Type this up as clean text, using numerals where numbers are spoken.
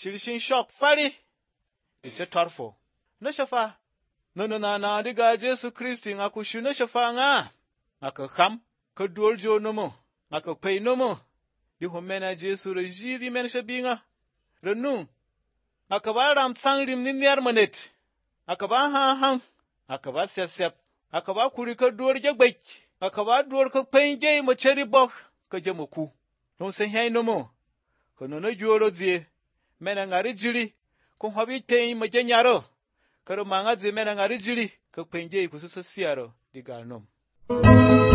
Shirishin shock fari. Iche torfo. Na shafa. Na diga Jesu Kristi nga kushu na shafa nga. Aka kham. Ka duol jo nomo. Aka pay nomo. Di homena Jesu reji di men shabi nga. Renu. Aka ba ram sang rim ni niar manet. Aka ba hang. Aka ba sep. Aka ba kuri ka duol jagbek. Aka ba duol ka pay jay ma cheri bok. Ka jamoku. Nung sen hay nomo. Ka no juolo zie. Mena ngari jiri. Kung habi pay ma janyaro. Karo manga zi mena ngari jiri. Ka pay jay kususa siaro. Di gal nom.